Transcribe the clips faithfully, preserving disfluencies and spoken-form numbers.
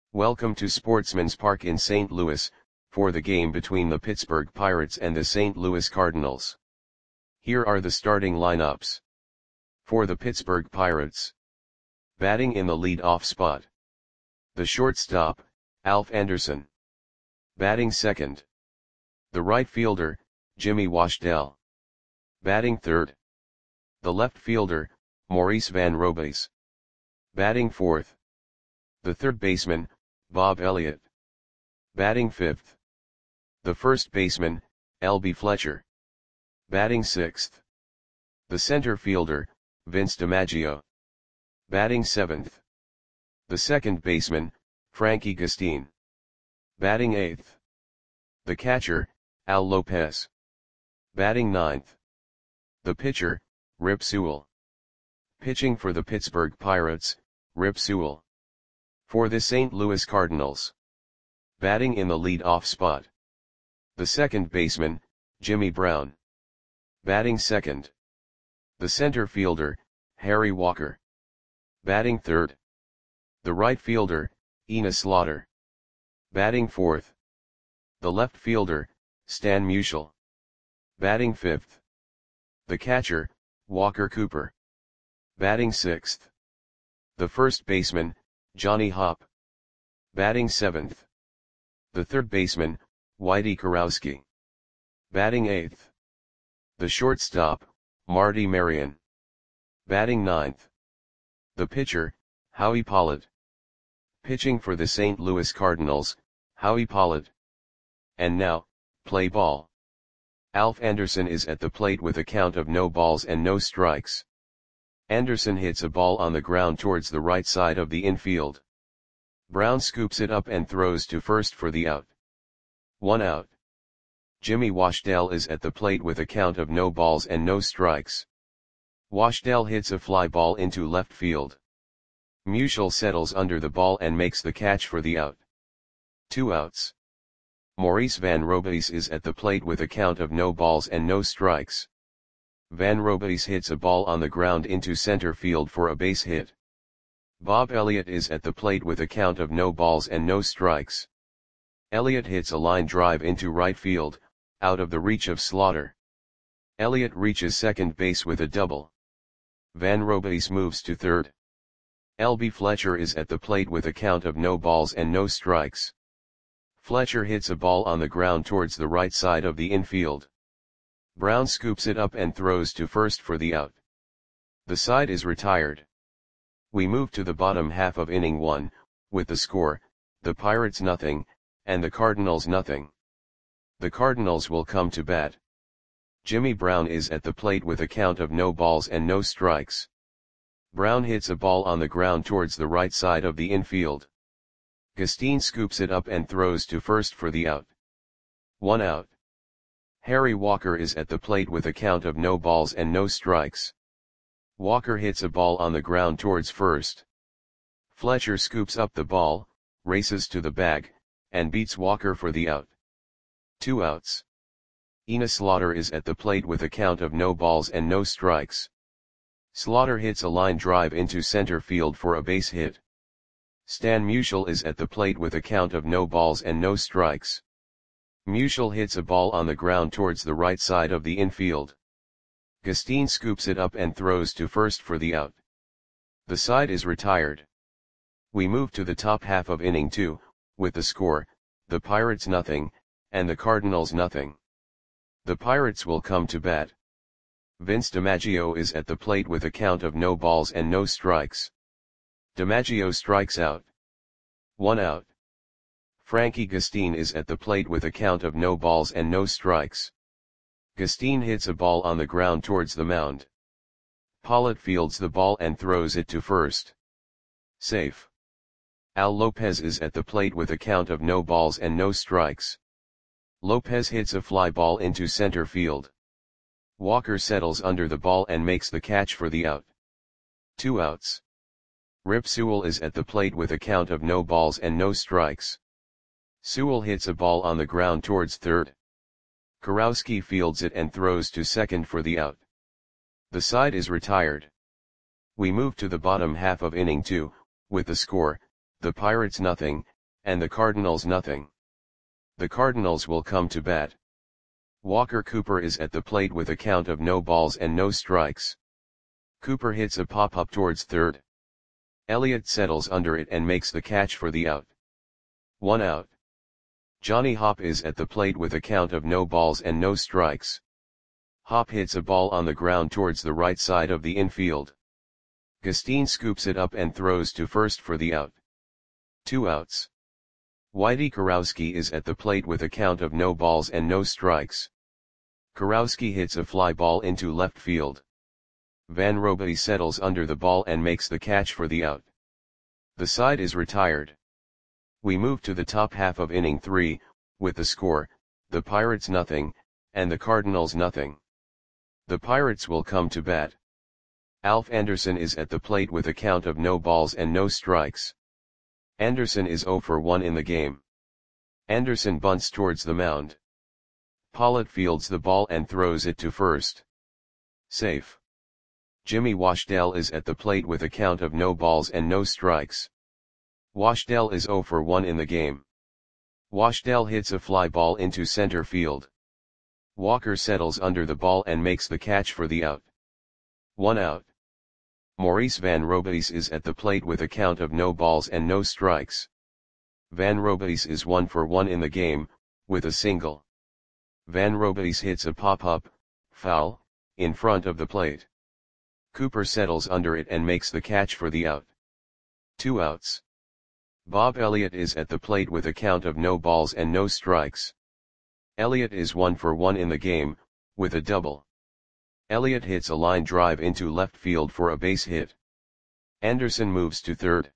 Welcome to Sportsman's Park in Saint Louis, for the game between the Pittsburgh Pirates and the Saint Louis Cardinals. Here are the starting lineups. For the Pittsburgh Pirates. Batting in the lead-off spot. The shortstop, Alf Anderson. Batting second. The right fielder, Jimmy Washdell. Batting third. The left fielder, Maurice Van Robays. Batting fourth. The third baseman, Bob Elliott. Batting fifth. The first baseman, L B Fletcher. Batting sixth. The center fielder, Vince DiMaggio. Batting seventh. The second baseman, Frankie Gustin. Batting eighth. The catcher, Al Lopez. Batting ninth. The pitcher, Rip Sewell. Pitching for the Pittsburgh Pirates, Rip Sewell. For the Saint Louis Cardinals. Batting in the lead-off spot. The second baseman, Jimmy Brown. Batting second. The center fielder, Harry Walker. Batting third. The right fielder, Ina Slaughter. Batting fourth. The left fielder, Stan Musial. Batting fifth. The catcher, Walker Cooper. Batting sixth. The first baseman, Johnny Hopp. Batting seventh. The third baseman, Whitey Kurowski. Batting eighth. The shortstop, Marty Marion. Batting ninth. The pitcher, Howie Pollard. Pitching for the Saint Louis Cardinals, Howie Pollard. And now, play ball. Alf Anderson is at the plate with a count of no balls and no strikes. Anderson hits a ball on the ground towards the right side of the infield. Brown scoops it up and throws to first for the out. One out. Jimmy Washdell is at the plate with a count of no balls and no strikes. Washdell hits a fly ball into left field. Musial settles under the ball and makes the catch for the out. Two outs. Maurice Van Robays is at the plate with a count of no balls and no strikes. Van Robays hits a ball on the ground into center field for a base hit. Bob Elliott is at the plate with a count of no balls and no strikes. Elliott hits a line drive into right field, out of the reach of Slaughter. Elliott reaches second base with a double. Van Robays moves to third. L B Fletcher is at the plate with a count of no balls and no strikes. Fletcher hits a ball on the ground towards the right side of the infield. Brown scoops it up and throws to first for the out. The side is retired. We move to the bottom half of inning one, with the score, the Pirates nothing, and the Cardinals nothing. The Cardinals will come to bat. Jimmy Brown is at the plate with a count of no balls and no strikes. Brown hits a ball on the ground towards the right side of the infield. Gustin scoops it up and throws to first for the out. One out. Harry Walker is at the plate with a count of no balls and no strikes. Walker hits a ball on the ground towards first. Fletcher scoops up the ball, races to the bag, and beats Walker for the out. Two outs. Ina Slaughter is at the plate with a count of no balls and no strikes. Slaughter hits a line drive into center field for a base hit. Stan Musial is at the plate with a count of no balls and no strikes. Musial hits a ball on the ground towards the right side of the infield. Gustin scoops it up and throws to first for the out. The side is retired. We move to the top half of inning two, with the score, the Pirates nothing, and the Cardinals nothing. The Pirates will come to bat. Vince DiMaggio is at the plate with a count of no balls and no strikes. DiMaggio strikes out. One out. Frankie Gustin is at the plate with a count of no balls and no strikes. Gustin hits a ball on the ground towards the mound. Pollard fields the ball and throws it to first. Safe. Al Lopez is at the plate with a count of no balls and no strikes. Lopez hits a fly ball into center field. Walker settles under the ball and makes the catch for the out. Two outs. Rip Sewell is at the plate with a count of no balls and no strikes. Sewell hits a ball on the ground towards third. Kurowski fields it and throws to second for the out. The side is retired. We move to the bottom half of inning two, with the score, the Pirates nothing, and the Cardinals nothing. The Cardinals will come to bat. Walker Cooper is at the plate with a count of no balls and no strikes. Cooper hits a pop-up towards third. Elliott settles under it and makes the catch for the out. One out. Johnny Hopp is at the plate with a count of no balls and no strikes. Hopp hits a ball on the ground towards the right side of the infield. Gustin scoops it up and throws to first for the out. Two outs. Whitey Kurowski is at the plate with a count of no balls and no strikes. Kurowski hits a fly ball into left field. Van Robaty settles under the ball and makes the catch for the out. The side is retired. We move to the top half of inning three, with the score, the Pirates nothing, and the Cardinals nothing. The Pirates will come to bat. Alf Anderson is at the plate with a count of no balls and no strikes. Anderson is oh for one in the game. Anderson bunts towards the mound. Pollitt fields the ball and throws it to first. Safe. Jimmy Washdell is at the plate with a count of no balls and no strikes. Washdell is oh for one in the game. Washdell hits a fly ball into center field. Walker settles under the ball and makes the catch for the out. One out. Maurice Van Robatis is at the plate with a count of no balls and no strikes. Van Robatis is one for one in the game, with a single. Van Robatis hits a pop-up, foul, in front of the plate. Cooper settles under it and makes the catch for the out. Two outs. Bob Elliott is at the plate with a count of no balls and no strikes. Elliott is one for one in the game, with a double. Elliott hits a line drive into left field for a base hit. Anderson moves to third.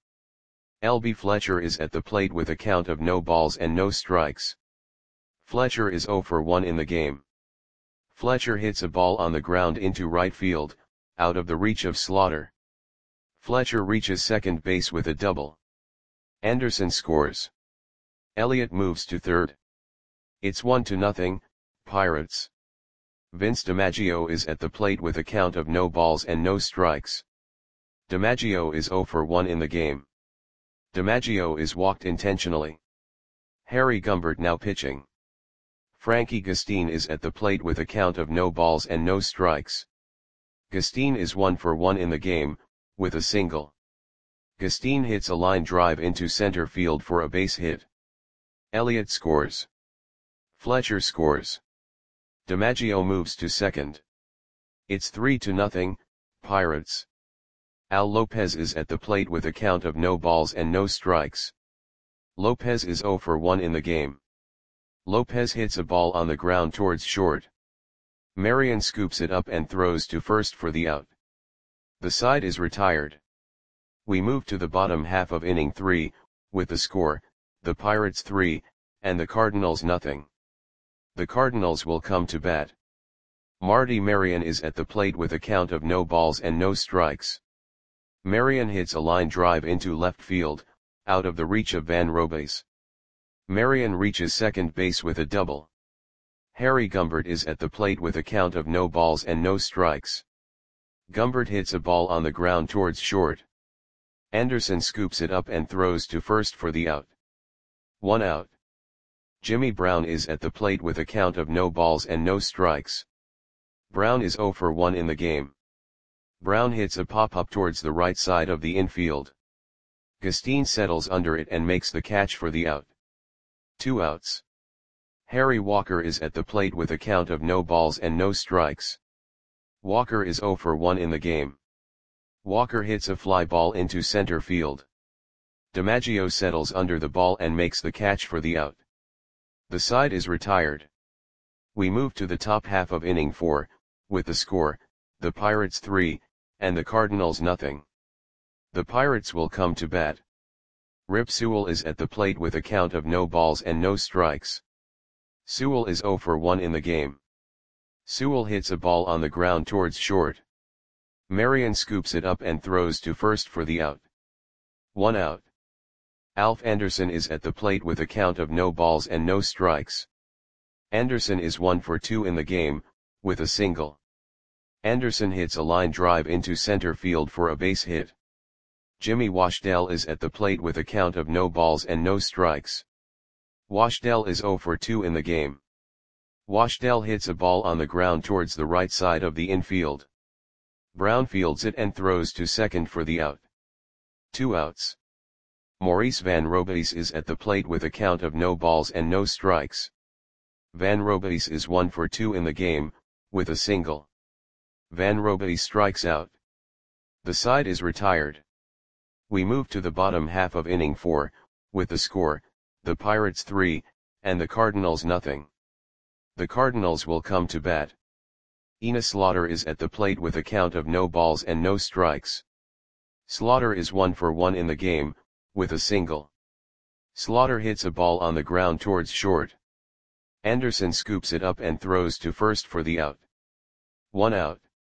L B Fletcher is at the plate with a count of no balls and no strikes. Fletcher is oh for one in the game. Fletcher hits a ball on the ground into right field, out of the reach of Slaughter. Fletcher reaches second base with a double. Anderson scores. Elliott moves to third. It's one to nothing, Pirates. Vince DiMaggio is at the plate with a count of no balls and no strikes. DiMaggio is oh for one in the game. DiMaggio is walked intentionally. Harry Gumbert now pitching. Frankie Gustin is at the plate with a count of no balls and no strikes. Gustin is one for one in the game, with a single. Gustin hits a line drive into center field for a base hit. Elliott scores. Fletcher scores. DiMaggio moves to second. It's three to nothing, Pirates. Al Lopez is at the plate with a count of no balls and no strikes. Lopez is oh for one in the game. Lopez hits a ball on the ground towards short. Marion scoops it up and throws to first for the out. The side is retired. We move to the bottom half of inning three, with the score, the Pirates three, and the Cardinals nothing. The Cardinals will come to bat. Marty Marion is at the plate with a count of no balls and no strikes. Marion hits a line drive into left field, out of the reach of Van Robatis. Marion reaches second base with a double. Harry Gumbert is at the plate with a count of no balls and no strikes. Gumbert hits a ball on the ground towards short. Anderson scoops it up and throws to first for the out. One out. Jimmy Brown is at the plate with a count of no balls and no strikes. Brown is oh for one in the game. Brown hits a pop-up towards the right side of the infield. Gustin settles under it and makes the catch for the out. Two outs. Harry Walker is at the plate with a count of no balls and no strikes. Walker is oh for one in the game. Walker hits a fly ball into center field. DiMaggio settles under the ball and makes the catch for the out. The side is retired. We move to the top half of inning four, with the score, the Pirates three, and the Cardinals nothing. The Pirates will come to bat. Rip Sewell is at the plate with a count of no balls and no strikes. Sewell is oh for one in the game. Sewell hits a ball on the ground towards short. Marion scoops it up and throws to first for the out. One out. Alf Anderson is at the plate with a count of no balls and no strikes. Anderson is one for two in the game, with a single. Anderson hits a line drive into center field for a base hit. Jimmy Washdell is at the plate with a count of no balls and no strikes. Washdell is zero for two in the game. Washdell hits a ball on the ground towards the right side of the infield. Brown fields it and throws to second for the out. Two outs. Maurice Van Robeys is at the plate with a count of no balls and no strikes. Van Robeys is one for two in the game, with a single. Van Robeys strikes out. The side is retired. We move to the bottom half of inning four, with the score, the Pirates three, and the Cardinals nothing. The Cardinals will come to bat. Enos Slaughter is at the plate with a count of no balls and no strikes. Slaughter is one for one in the game, with a single. Slaughter hits a ball on the ground towards short. Anderson scoops it up and throws to first for the out. One out.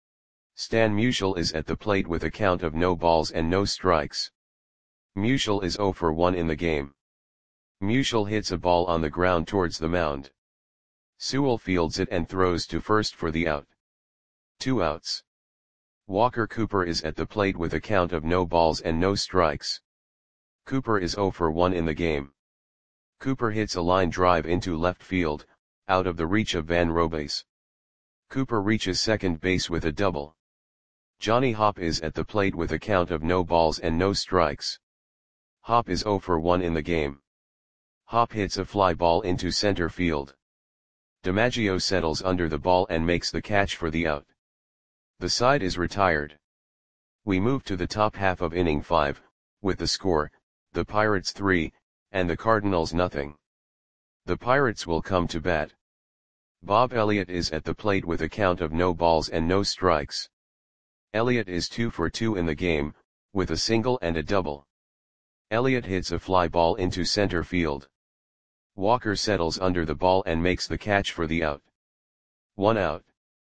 Stan Musial is at the plate with a count of no balls and no strikes. Musial is zero for one in the game. Musial hits a ball on the ground towards the mound. Sewell fields it and throws to first for the out. Two outs. Walker Cooper is at the plate with a count of no balls and no strikes. Cooper is zero for one in the game. Cooper hits a line drive into left field, out of the reach of Van Robeys. Cooper reaches second base with a double. Johnny Hopp is at the plate with a count of no balls and no strikes. Hopp is zero for one in the game. Hopp hits a fly ball into center field. DiMaggio settles under the ball and makes the catch for the out. The side is retired. We move to the top half of inning five, with the score, the Pirates three, and the Cardinals nothing. The Pirates will come to bat. Bob Elliott is at the plate with a count of no balls and no strikes. Elliott is two for two in the game, with a single and a double. Elliott hits a fly ball into center field. Walker settles under the ball and makes the catch for the out. One out.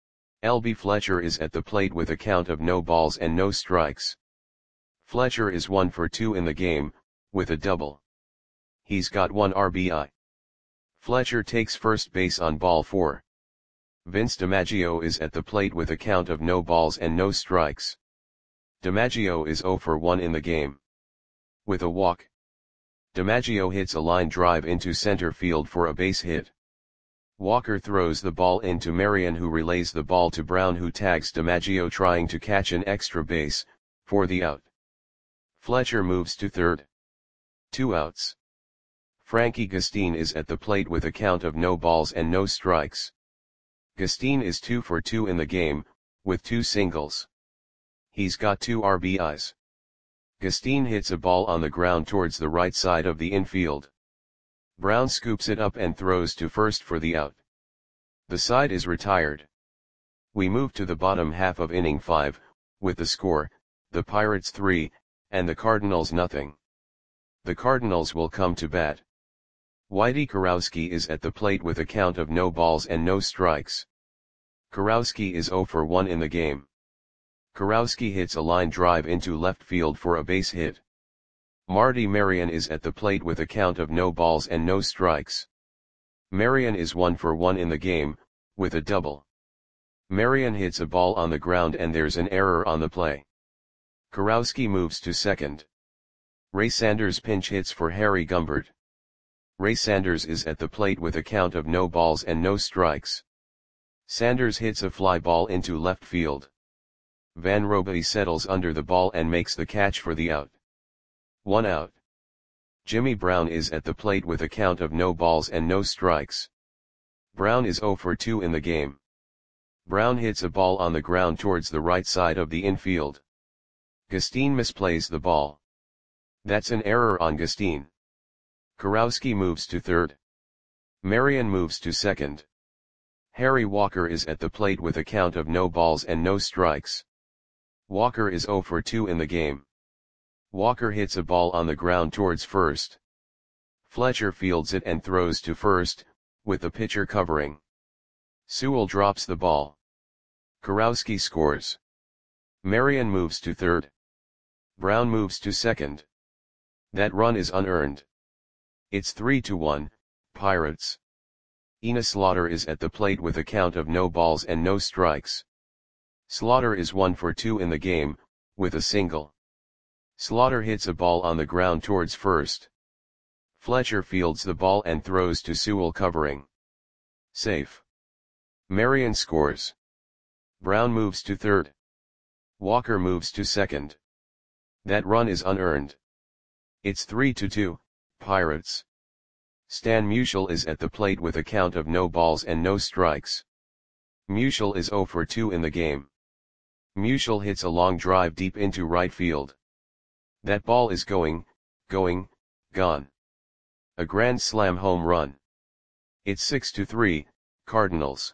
L B Fletcher is at the plate with a count of no balls and no strikes. Fletcher is one for two in the game, with a double. He's got one R B I. Fletcher takes first base on ball four. Vince DiMaggio is at the plate with a count of no balls and no strikes. DiMaggio is zero for one in the game. With a walk. DiMaggio hits a line drive into center field for a base hit. Walker throws the ball into Marion, who relays the ball to Brown, who tags DiMaggio trying to catch an extra base, for the out. Fletcher moves to third. Two outs. Frankie Gustine is at the plate with a count of no balls and no strikes. Gustine is two for two in the game, with two singles. He's got two R B Is. Gustine hits a ball on the ground towards the right side of the infield. Brown scoops it up and throws to first for the out. The side is retired. We move to the bottom half of inning five, with the score, the Pirates three, and the Cardinals nothing. The Cardinals will come to bat. Whitey Kurowski is at the plate with a count of no balls and no strikes. Kurowski is zero for one in the game. Kurowski hits a line drive into left field for a base hit. Marty Marion is at the plate with a count of no balls and no strikes. Marion is one for one in the game, with a double. Marion hits a ball on the ground and there's an error on the play. Kurowski moves to second. Ray Sanders pinch hits for Harry Gumbert. Ray Sanders is at the plate with a count of no balls and no strikes. Sanders hits a fly ball into left field. Van Robeys settles under the ball and makes the catch for the out. One out. Jimmy Brown is at the plate with a count of no balls and no strikes. Brown is zero for two in the game. Brown hits a ball on the ground towards the right side of the infield. Gustine misplays the ball. That's an error on Gustine. Kurowski moves to third. Marion moves to second. Harry Walker is at the plate with a count of no balls and no strikes. Walker is zero for two in the game. Walker hits a ball on the ground towards first. Fletcher fields it and throws to first, with the pitcher covering. Sewell drops the ball. Kurowski scores. Marion moves to third. Brown moves to second. That run is unearned. It's three to one, Pirates. Enos Slaughter is at the plate with a count of no balls and no strikes. Slaughter is one for two in the game, with a single. Slaughter hits a ball on the ground towards first. Fletcher fields the ball and throws to Sewell covering. Safe. Marion scores. Brown moves to third. Walker moves to second. That run is unearned. It's three to two, Pirates. Stan Musial is at the plate with a count of no balls and no strikes. Musial is zero for two in the game. Musial hits a long drive deep into right field. That ball is going, going, gone. A grand slam home run. It's six to three, Cardinals.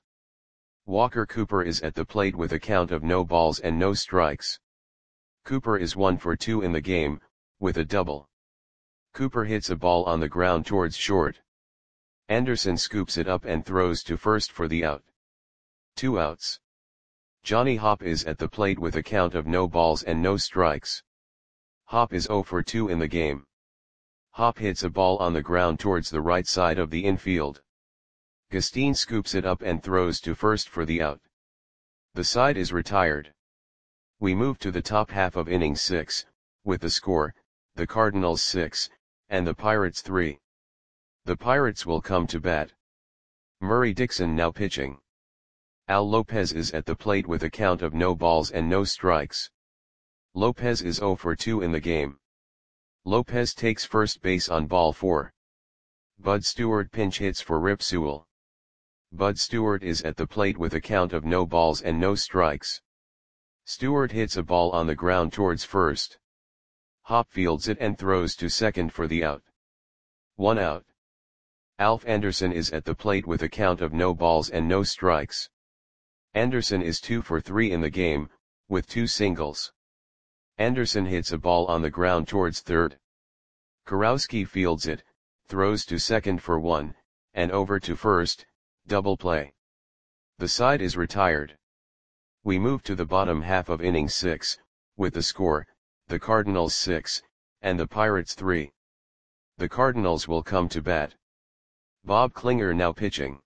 Walker Cooper is at the plate with a count of no balls and no strikes. Cooper is one for two in the game, with a double. Cooper hits a ball on the ground towards short. Anderson scoops it up and throws to first for the out. Two outs. Johnny Hopp is at the plate with a count of no balls and no strikes. Hopp is zero for two in the game. Hopp hits a ball on the ground towards the right side of the infield. Gustin scoops it up and throws to first for the out. The side is retired. We move to the top half of inning six, with the score, the Cardinals six, and the Pirates three. The Pirates will come to bat. Murray Dixon now pitching. Al Lopez is at the plate with a count of no balls and no strikes. Lopez is zero for two in the game. Lopez takes first base on ball four. Bud Stewart pinch hits for Rip Sewell. Bud Stewart is at the plate with a count of no balls and no strikes. Stewart hits a ball on the ground towards first. Hopp fields it and throws to second for the out. One out. Alf Anderson is at the plate with a count of no balls and no strikes. Anderson is two for three in the game, with two singles. Anderson hits a ball on the ground towards third. Kurowski fields it, throws to second for one, and over to first, double play. The side is retired. We move to the bottom half of inning six, with the score, the Cardinals six, and the Pirates three. The Cardinals will come to bat. Bob Klinger now pitching.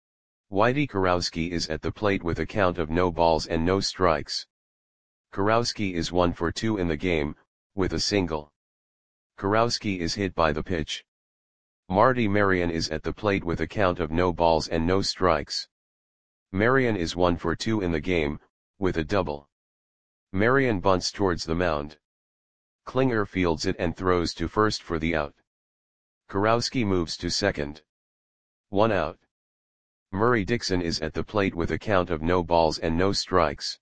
Whitey Kurowski is at the plate with a count of no balls and no strikes. Kurowski is one for two in the game, with a single. Kurowski is hit by the pitch. Marty Marion is at the plate with a count of no balls and no strikes. Marion is one for two in the game, with a double. Marion bunts towards the mound. Klinger fields it and throws to first for the out. Kurowski moves to second. One out. Murray Dixon is at the plate with a count of no balls and no strikes.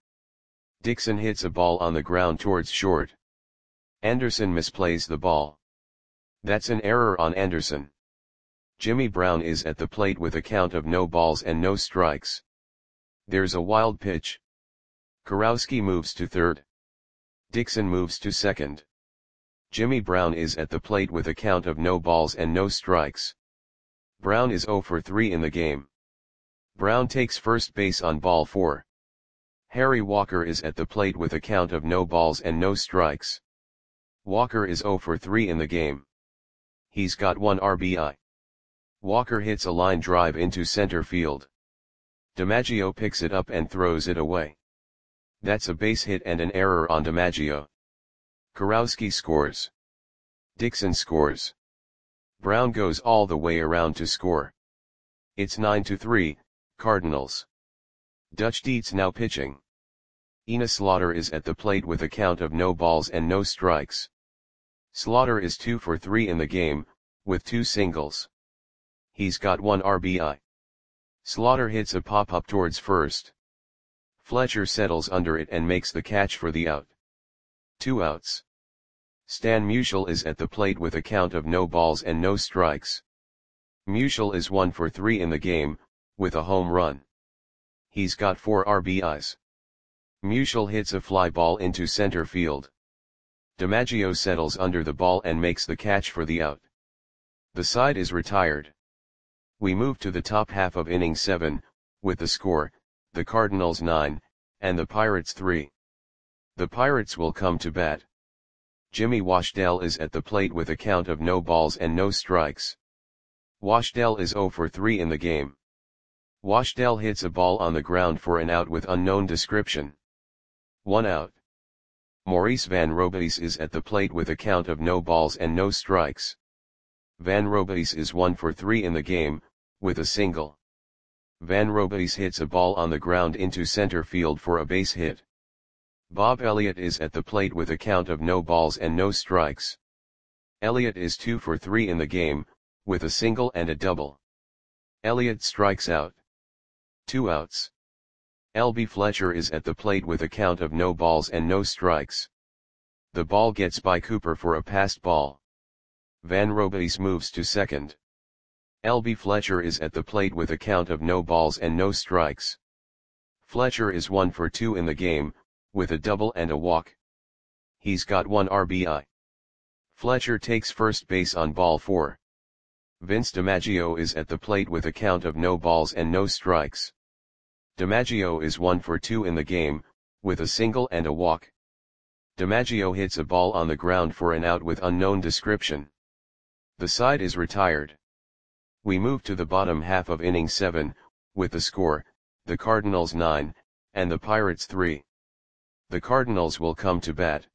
Dixon hits a ball on the ground towards short. Anderson misplays the ball. That's an error on Anderson. Jimmy Brown is at the plate with a count of no balls and no strikes. There's a wild pitch. Kurowski moves to third. Dixon moves to second. Jimmy Brown is at the plate with a count of no balls and no strikes. Brown is zero for three in the game. Brown takes first base on ball four. Harry Walker is at the plate with a count of no balls and no strikes. Walker is zero for three in the game. He's got one R B I. Walker hits a line drive into center field. DiMaggio picks it up and throws it away. That's a base hit and an error on DiMaggio. Kurowski scores. Dixon scores. Brown goes all the way around to score. It's nine to three, Cardinals. Dutch Dietz now pitching. Enos Slaughter is at the plate with a count of no balls and no strikes. Slaughter is two for three in the game, with two singles. He's got one R B I. Slaughter hits a pop-up towards first. Fletcher settles under it and makes the catch for the out. Two outs. Stan Musial is at the plate with a count of no balls and no strikes. Musial is one for three in the game, with a home run. He's got four R B Is. Musial hits a fly ball into center field. DiMaggio settles under the ball and makes the catch for the out. The side is retired. We move to the top half of inning seven, with the score, the Cardinals nine, and the Pirates three. The Pirates will come to bat. Jimmy Washdell is at the plate with a count of no balls and no strikes. Washdell is zero for three in the game. Washdell hits a ball on the ground for an out with unknown description. One out. Maurice Van Robays is at the plate with a count of no balls and no strikes. Van Robays is one for three in the game, with a single. Van Robays hits a ball on the ground into center field for a base hit. Bob Elliott is at the plate with a count of no balls and no strikes. Elliott is two for three in the game, with a single and a double. Elliott strikes out. Two outs. L B Fletcher is at the plate with a count of no balls and no strikes. The ball gets by Cooper for a passed ball. Van Robays moves to second. L B Fletcher is at the plate with a count of no balls and no strikes. Fletcher is one for two in the game, with a double and a walk. He's got one R B I. Fletcher takes first base on ball four. Vince DiMaggio is at the plate with a count of no balls and no strikes. DiMaggio is one for two in the game, with a single and a walk. DiMaggio hits a ball on the ground for an out with unknown description. The side is retired. We move to the bottom half of inning seven, with the score, the Cardinals nine, and the Pirates three. The Cardinals will come to bat.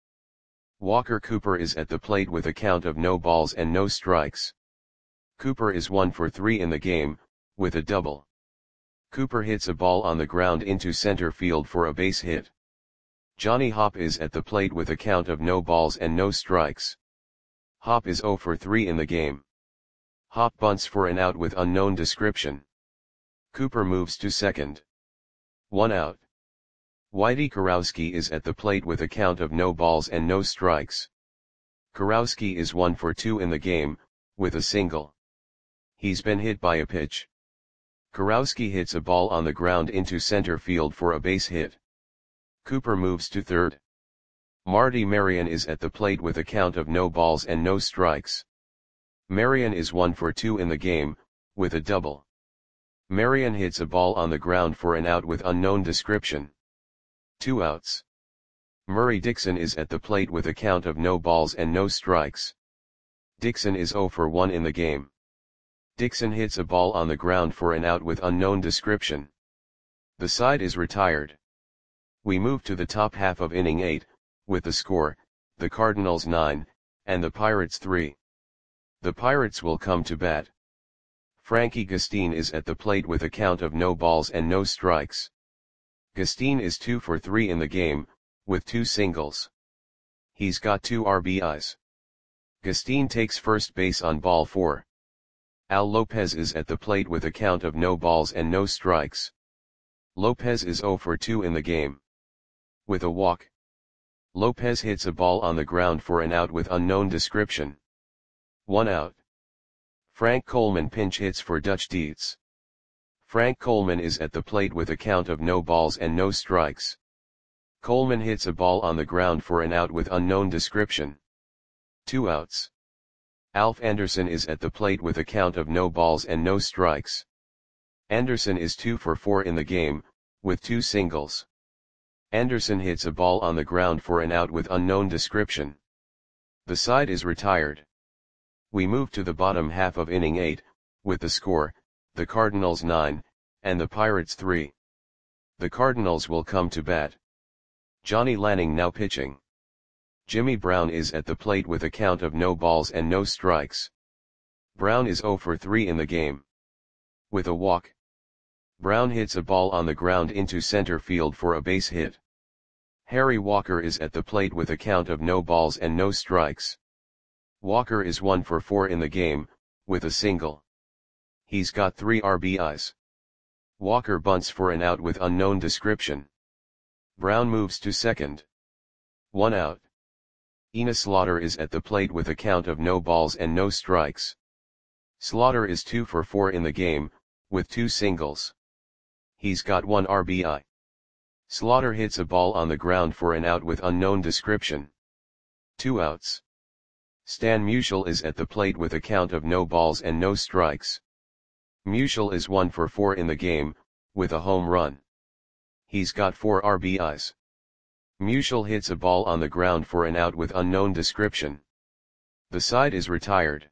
Walker Cooper is at the plate with a count of no balls and no strikes. Cooper is one for three in the game, with a double. Cooper hits a ball on the ground into center field for a base hit. Johnny Hopp is at the plate with a count of no balls and no strikes. Hopp is zero for three in the game. Hopp bunts for an out with unknown description. Cooper moves to second. One out. Whitey Kurowski is at the plate with a count of no balls and no strikes. Kurowski is one for two in the game, with a single. He's been hit by a pitch. Kurowski hits a ball on the ground into center field for a base hit. Cooper moves to third. Marty Marion is at the plate with a count of no balls and no strikes. Marion is one for two in the game, with a double. Marion hits a ball on the ground for an out with unknown description. Two outs. Murray Dixon is at the plate with a count of no balls and no strikes. Dixon is zero for one in the game. Dixon hits a ball on the ground for an out with unknown description. The side is retired. We move to the top half of inning eight, with the score, the Cardinals nine, and the Pirates three. The Pirates will come to bat. Frankie Gustine is at the plate with a count of no balls and no strikes. Gustine is two for three in the game, with two singles. He's got two R B Is. Gustine takes first base on ball four. Al Lopez is at the plate with a count of no balls and no strikes. Lopez is zero for two in the game. With a walk. Lopez hits a ball on the ground for an out with unknown description. One out. Frank Coleman pinch hits for Dutch Dietz. Frank Coleman is at the plate with a count of no balls and no strikes. Coleman hits a ball on the ground for an out with unknown description. Two outs. Alf Anderson is at the plate with a count of no balls and no strikes. Anderson is two for four in the game, with two singles. Anderson hits a ball on the ground for an out with unknown description. The side is retired. We move to the bottom half of inning eight, with the score, the Cardinals nine, and the Pirates three. The Cardinals will come to bat. Johnny Lanning now pitching. Jimmy Brown is at the plate with a count of no balls and no strikes. Brown is zero for three in the game. With a walk. Brown hits a ball on the ground into center field for a base hit. Harry Walker is at the plate with a count of no balls and no strikes. Walker is one for four in the game, with a single. He's got three R B Is. Walker bunts for an out with unknown description. Brown moves to second. One out. Ina Slaughter is at the plate with a count of no balls and no strikes. Slaughter is two for four in the game, with two singles. He's got one R B I. Slaughter hits a ball on the ground for an out with unknown description. Two outs. Stan Musial is at the plate with a count of no balls and no strikes. Musial is one for four in the game, with a home run. He's got four R B Is. Musial hits a ball on the ground for an out with unknown description. The side is retired.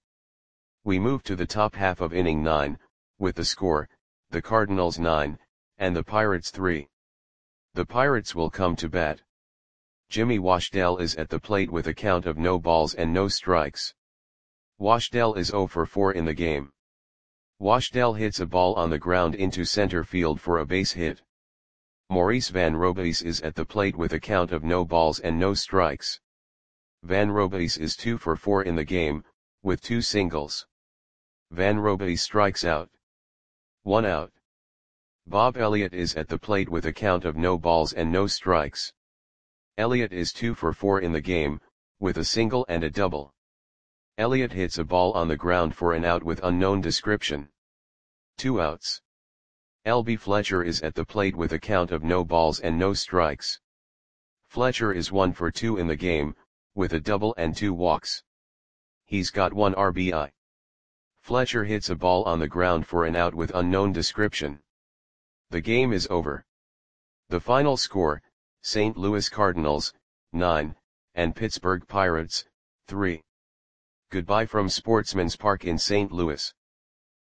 We move to the top half of inning nine, with the score, the Cardinals nine, and the Pirates three. The Pirates will come to bat. Jimmy Washdell is at the plate with a count of no balls and no strikes. Washdell is zero for four in the game. Washdell hits a ball on the ground into center field for a base hit. Maurice Van Robays is at the plate with a count of no balls and no strikes. Van Robays is two for four in the game, with two singles. Van Robays strikes out. One out. Bob Elliott is at the plate with a count of no balls and no strikes. Elliott is two for four in the game, with a single and a double. Elliott hits a ball on the ground for an out with unknown description. Two outs. L B Fletcher is at the plate with a count of no balls and no strikes. Fletcher is one for two in the game, with a double and two walks. He's got one R B I. Fletcher hits a ball on the ground for an out with unknown description. The game is over. The final score, Saint Louis Cardinals, nine, and Pittsburgh Pirates, three. Goodbye from Sportsman's Park in Saint Louis.